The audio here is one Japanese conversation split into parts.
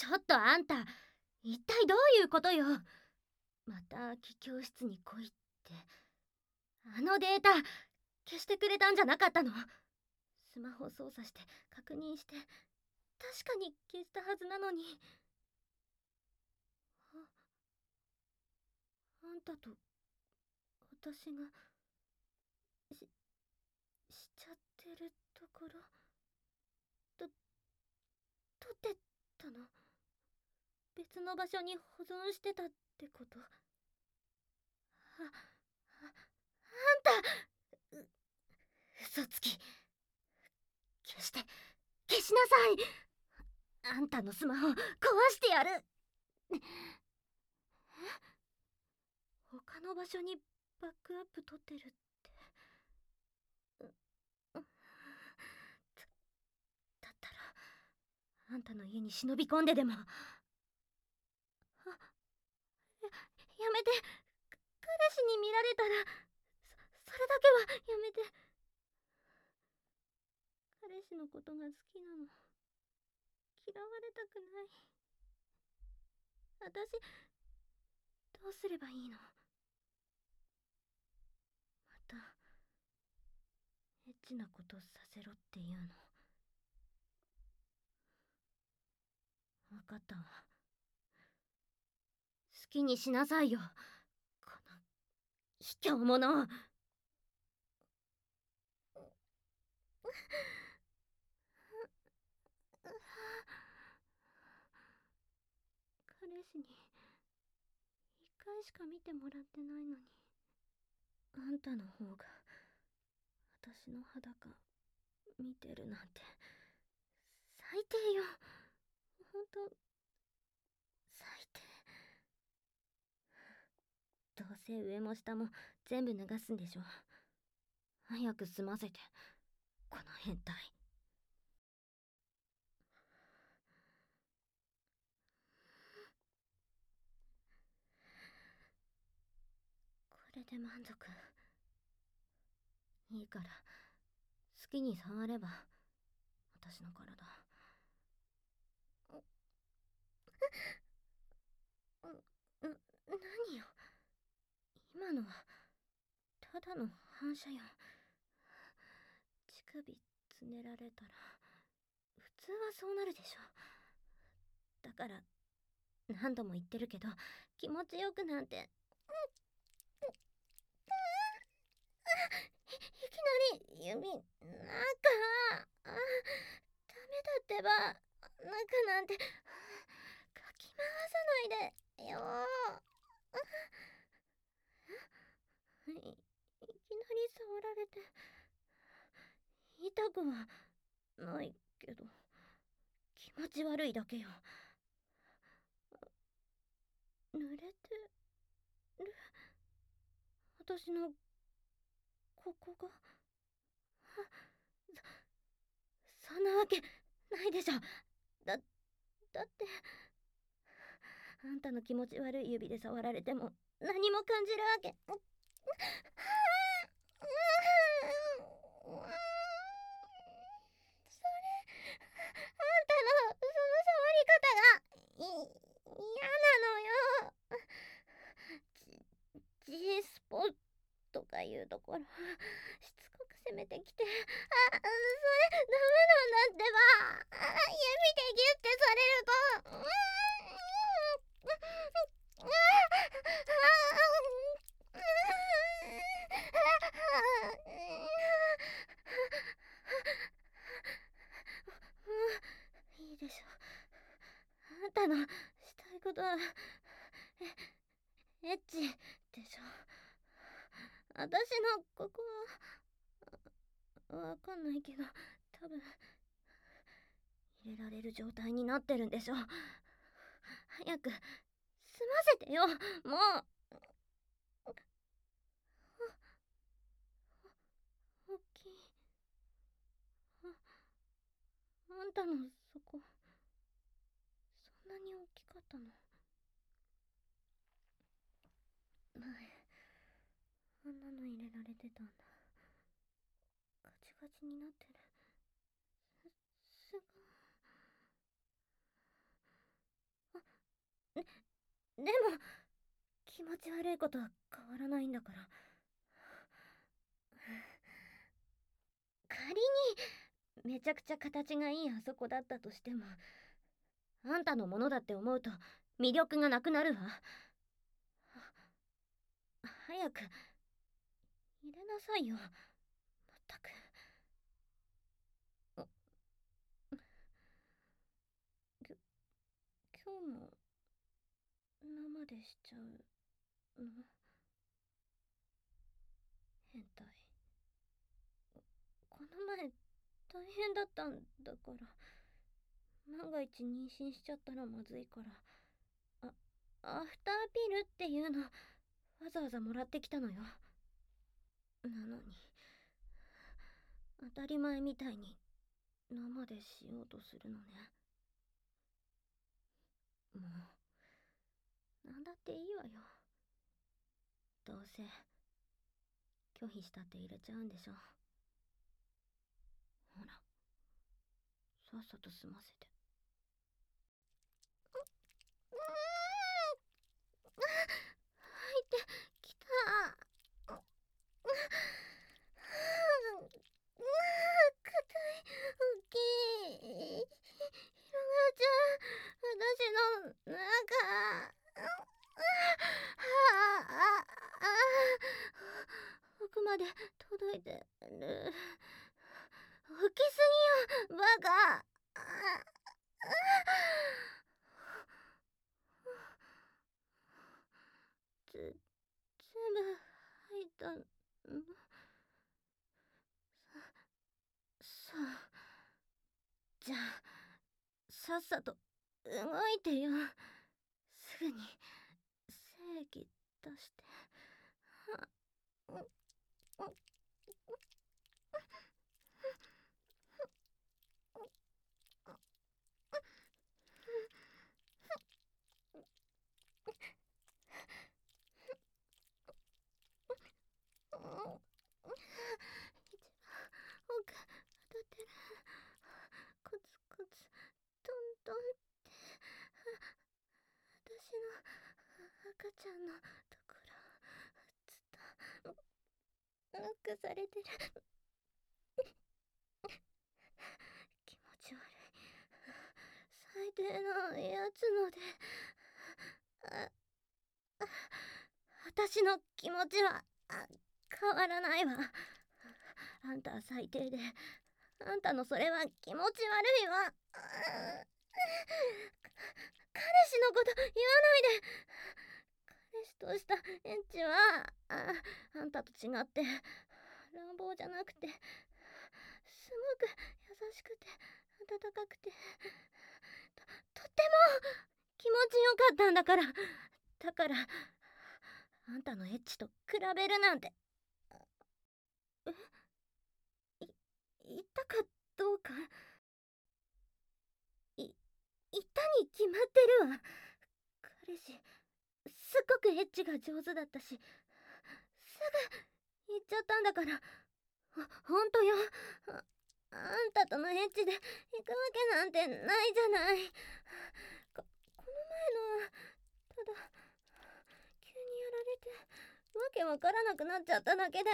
ちょっとあんた、一体どういうことよ。また空き教室に来いって。あのデータ消してくれたんじゃなかったの？スマホ操作して確認して、確かに消したはずなのに。あんたと私がしちゃってるところ、と撮ってたの？別の場所に保存してたってこと？あんた、嘘つき。消して、消しなさい。あんたのスマホ壊してやる。他の場所にバックアップ取ってるって。だったらあんたの家に忍び込んででも。やめて。彼氏に見られたら、それだけはやめて。彼氏のことが好きなの。嫌われたくない。私、どうすればいいの？またエッチなことさせろっていうの？分かったわ。好きにしなさいよ、この卑怯者。彼氏に一回しか見てもらってないのに。あんたの方が私の裸見てるなんて最低よ。ほんと最低。どうせ上も下も全部脱がすんでしょ。早く済ませて、この変態。これで満足？いいから、好きに触れば、私の体。何よ、今のはただの反射よ。乳首つねられたら普通はそうなるでしょ。だから何度も言ってるけど、気持ちよくなんて。いきなり指、中、ダメだってば。中なんてかき回さないでよ。いきなり触られて痛くはないけど、気持ち悪いだけよ。濡れてる、私のここが。そんなわけないでしょ。だってあんたの気持ち悪い指で触られても何も感じるわけ。それ、あんたのその触り方が嫌なのよ。G スポッとかいうところしつこく攻めてきて、それダメなんだってば。指でギュッてされると、いいでしょ。あんたのしたいことはエッチでしょ。私のここはわかんないけど、多分入れられる状態になってるんでしょ。早く済ませてよ、もう。大きい。あんたのそこ、そんなに大きかったの？前、あんなの入れられてたんだ。ガチガチになってる。すごい。 でも気持ち悪いことは変わらないんだから。仮にめちゃくちゃ形がいいあそこだったとしても、あんたのものだって思うと魅力がなくなるわ。早く入れなさいよ。まったく。き今日も生でしちゃうの？変態。この前大変だったんだから。万が一妊娠しちゃったらまずいから、アフターピルっていうのわざわざもらってきたのよ。なのに当たり前みたいに生でしようとするのね。もうなんだっていいわよ。どうせ拒否したって入れちゃうんでしょ。ほら、さっさと済ませて。入ってきた。硬い。大きい。ひろがちゃん、私の中。奥まで届いてる。吹きすぎよ、バカ。全部入ったの？さあ、じゃあさっさと動いてよ。すぐに精液出して。一番奥当たってる。コツコツトントンって。私の赤ちゃんのところずっとノックされてる。気持ち悪い。最低のやつので。私の気持ちは変わらないわ。あんたは最低で、あんたのそれは気持ち悪いわ。彼氏のこと言わないで。彼氏としたエッチはあんたと違って乱暴じゃなくて、すごく優しくて温かくて、とっても気持ちよかったんだから。だからあんたのエッチと比べるなんて。言ったかどうか。言ったに決まってるわ。彼氏すっごくエッチが上手だったし、すぐ言っちゃったんだから。ほんとよ。あんたとのエッチで行くわけなんてないじゃない。この前のはただ急にやられてわけわからなくなっちゃっただけで。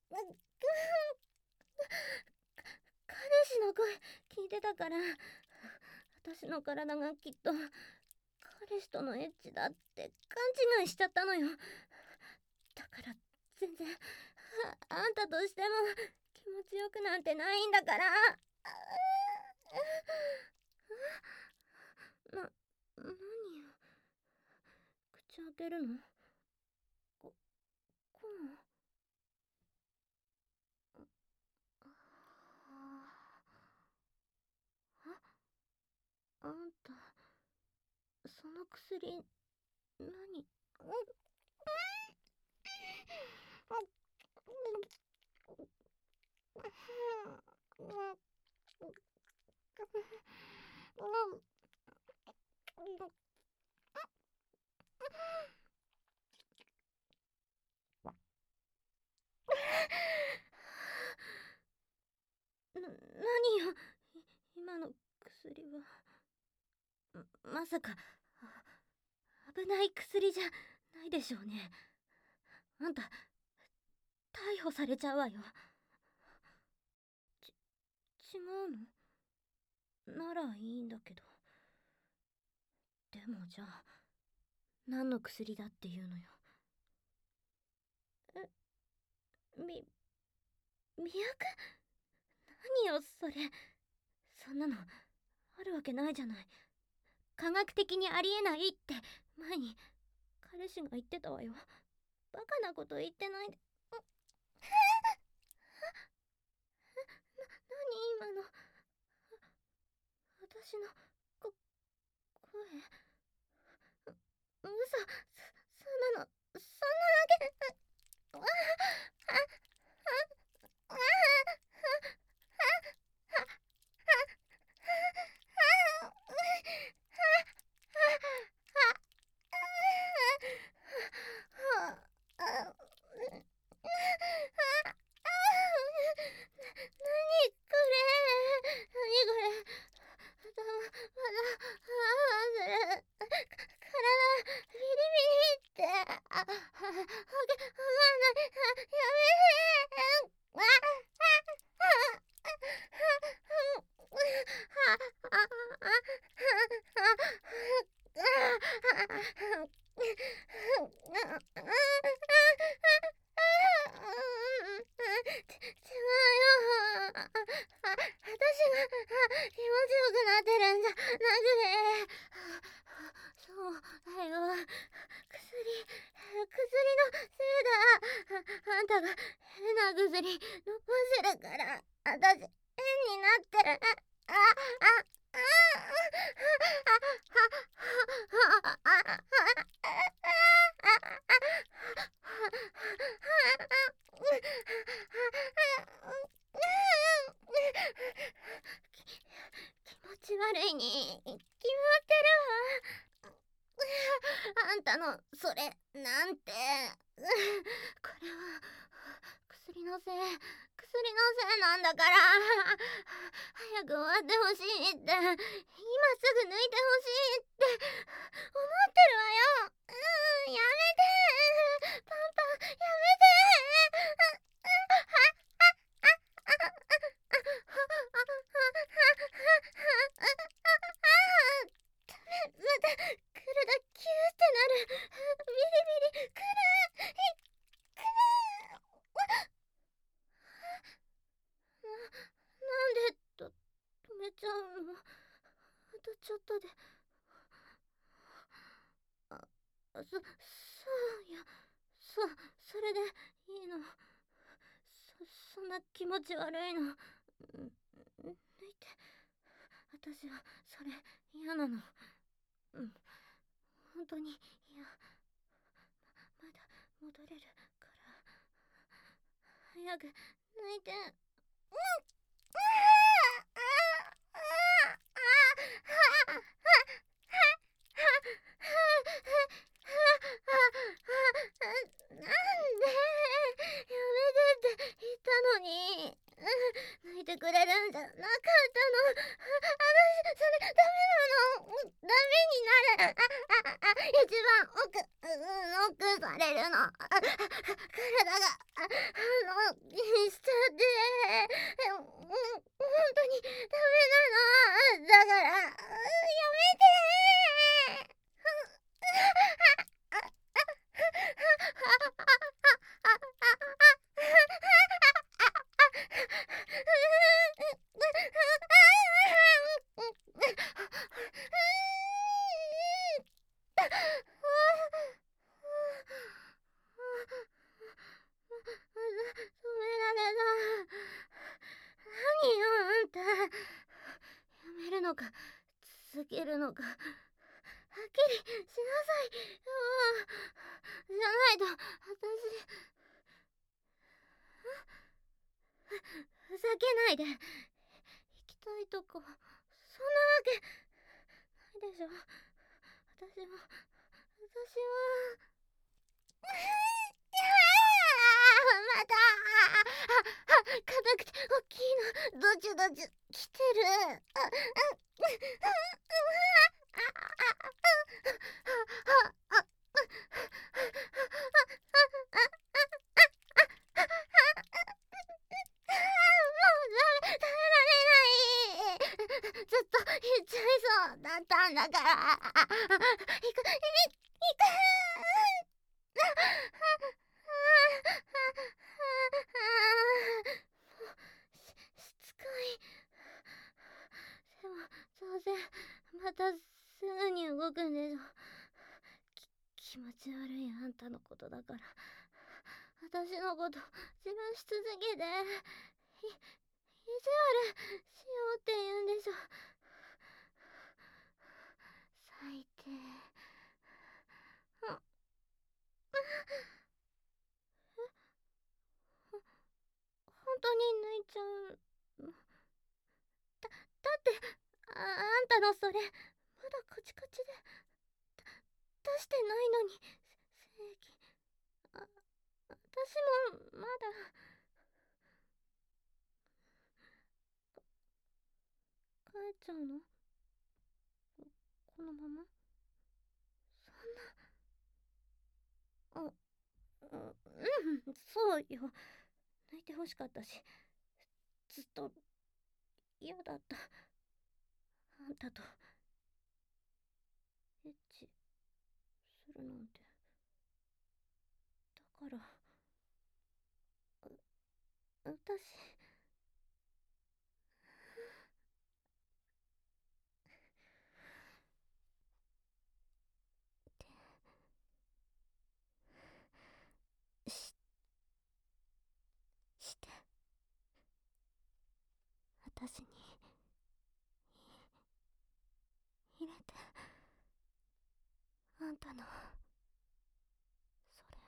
彼氏の声聞いてたから、私の体がきっと彼氏とのエッチだって勘違いしちゃったのよ。だから全然あんたとしても気持ちよくなんてないんだから。何よ、口開けるの？ここあんた、その薬何？何よ、今の薬は。まさか危ない薬じゃないでしょうね。あんた逮捕されちゃうわよ。違うのならいいんだけど。でもじゃあ何の薬だっていうのよ。魅薬？何よそれ。そんなのあるわけないじゃない。科学的にありえないって前に彼氏が言ってたわよ。バカなこと言ってないで。何今の。私の声。嘘。そんなの、そんなわけ。あああんたが変な薬飲ませるから私変になってる。気持ち悪いに決まってるわ。あんたのそれなんて。これは薬のせいなんだから。早く終わってほしいって、今すぐ抜いてほしいって思ってるわよ。やめてパンパン、やめて。また体キューってなる。ビリビリくる。なんで止めちゃうの。あとちょっとで。そうや、それでいいの。そんな気持ち悪いの抜いて。私はそれ嫌なの。本当に嫌。まだ戻れるから早く抜いて。なんでやめてって言ったのに。抜いてくれるんじゃなかったの。私それダメなの。ダメになる。一番奥されるの。体がしちゃって。本当にダメなの。だからやめて。止められた。何よあんた。やめるのか続けるのかはっきりしなさいよ。じゃないと私ふざけないで。行きたいとこそんなわけないでしょ。私はまた硬くて大きいのどちどち来てる。 だから。行く。しつこい。でもどうせまたすぐに動くんでしょ。気持ち悪いあんたのことだから、私のこと自慢し続けて意地悪しようって言うんでしょ。最低。本当に泣いちゃうの？だってあんたのそれまだカチカチで出してないのに。正義。私もまだ。帰っちゃうの？このまま？そんな。そうよ。泣いてほしかったし、ずっと嫌だった。あんたとエッチするなんて。だから、私。して、私に入れて。あんたのそれ、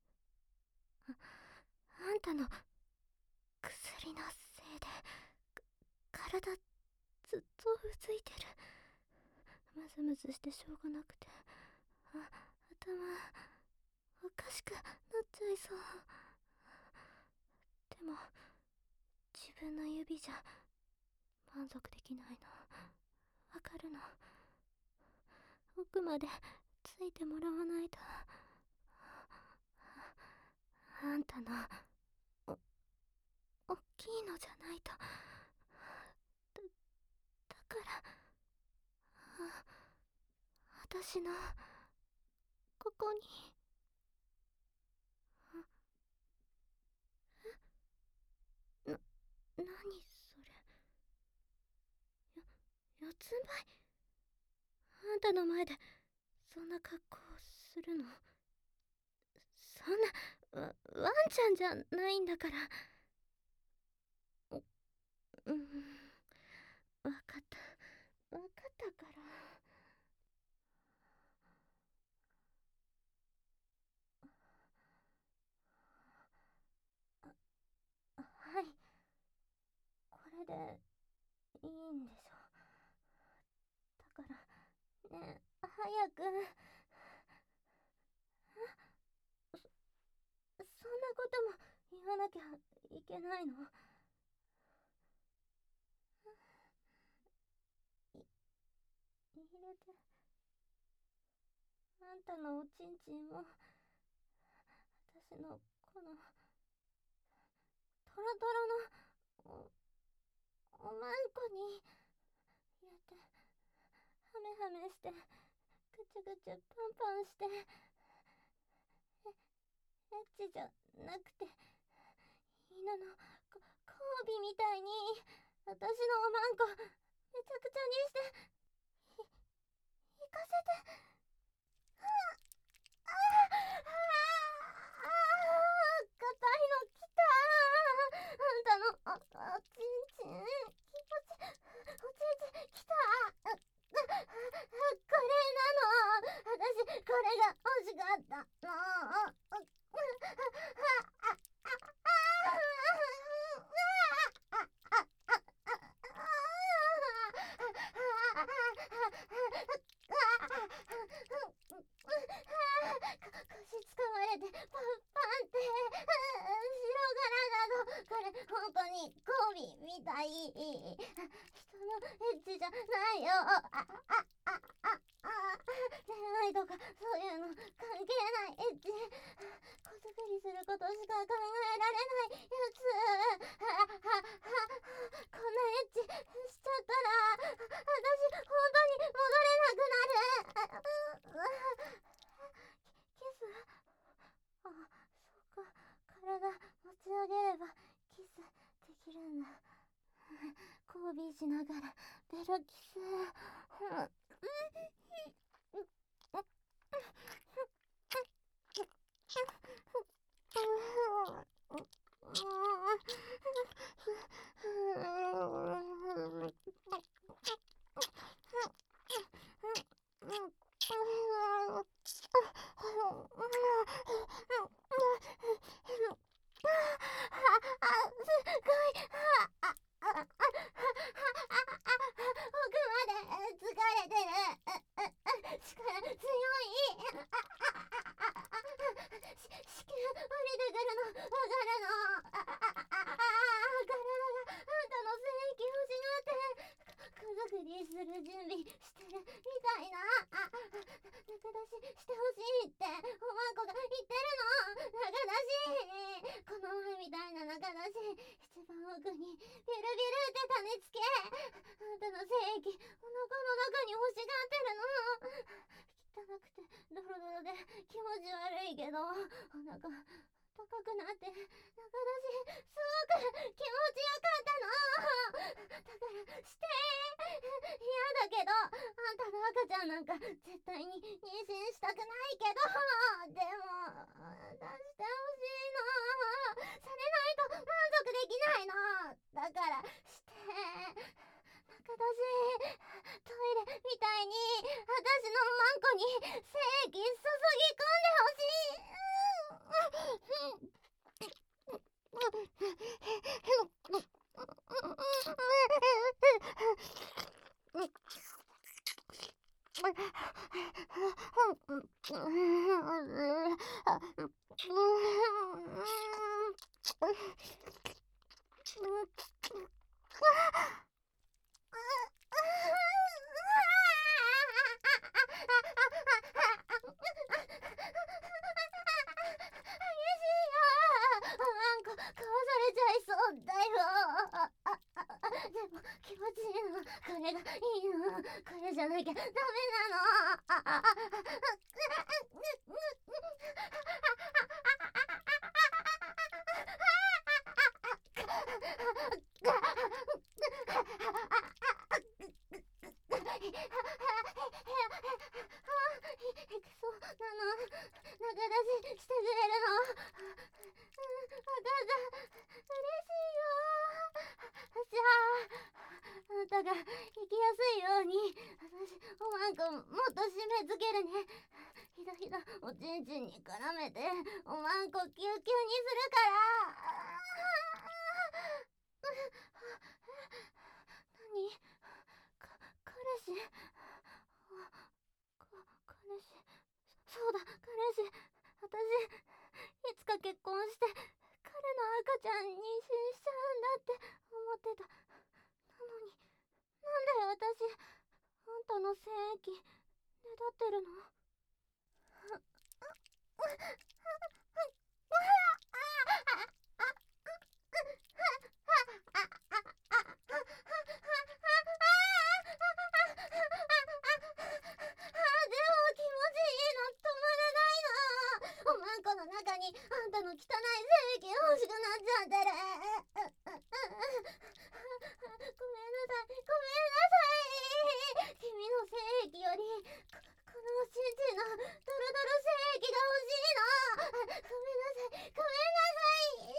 あんたの薬のせいで体ずっとうずいてる。ムズムズしてしょうがなくて、頭おかしくなっちゃいそう。でも自分の指じゃ満足できないの。わかるの。奥までついてもらわないと。あんたのおっきいのじゃないと。だから私のここに。何それ。四つん這い。あんたの前でそんな格好するの？そんなワンちゃんじゃないんだから。わかったから。はい、これでいいんでしょ。だからね、早く。そんなことも言わなきゃいけないの？入れて。あんたのおちんちんも私のこのトロトロのおまんこに入れて、ハメハメして、ぐちゅぐちゅパンパンして。エッチじゃなくて犬の交尾みたいに私のおまんこめちゃくちゃにして行かせて。硬いのきた。あんたのおちんちん気持ちおちんちんきた。これなの。私これが欲しかったの。腰つかまれてパンパンって白柄なの。これ本当に交尾みたい。人のエッチじゃないよ。恋愛とかそういうの関係ないエッチ。子作りすることしか考えられないやつ。こんなエッチしちゃったら私本当に戻れなく帯しながらベロキス。する準備してるみたいな。中出ししてほしいっておまんこが言ってるの。中出し、この前みたいな中出し、一番奥にビュルビュルって種付け。あんたの精液お腹の中に欲しがってるの。汚くてドロドロで気持ち悪いけど、お腹高くなって中出しすごく気持ちよかったの。だからして。嫌だけど、あんたの赤ちゃんなんか絶対に妊娠したくないけど、でも出してほしいの。されないと満足できないの。だからして中だし、トイレみたいに私のマンコに精液注ぎ込んでほしい。気持ちいいの、これがいいの、これじゃなきゃダメなの。そうなの、中出ししてくれるの。分かった、嬉しいよ。じゃあ、あんたが行きやすいように私おまんこもっと締め付けるね。ひだひだおちんちんに絡めておまんこキュキュにするから。何？彼氏？彼氏？そうだ、彼氏。私いつか結婚して彼の赤ちゃん妊娠しちゃうんだって思ってた。なのになんで私あんたの精液ねだってるの？おまんこの中にあんたの汚い精液が欲しくなっちゃってる。ごめんなさい、ごめんなさい。君の精液よりこのおちんちんのドロドロ精液が欲しいの。ごめんなさい、ごめんなさい。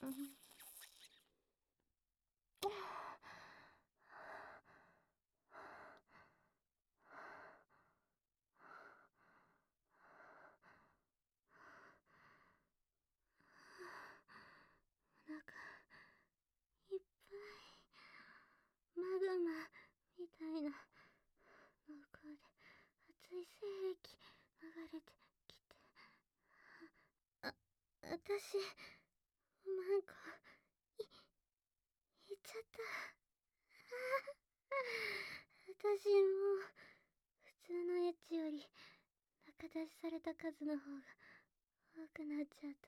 腹いっぱい、マグマみたいな濃厚で熱い精液流れてきて、私マンコいっちゃった。私もう普通のエッチより仲出しされた数の方が多くなっちゃった。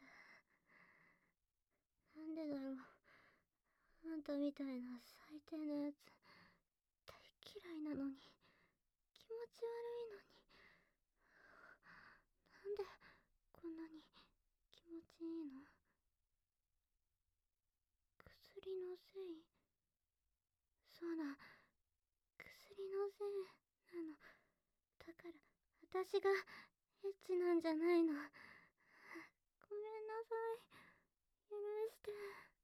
なんでだろう。あんたみたいな最低なやつ大嫌いなのに、気持ち悪いのに、なんでこんなに気持ちいいの？薬のせい？そうだ、薬のせいなの。だから私がエッチなんじゃないの。ごめんなさい。許して。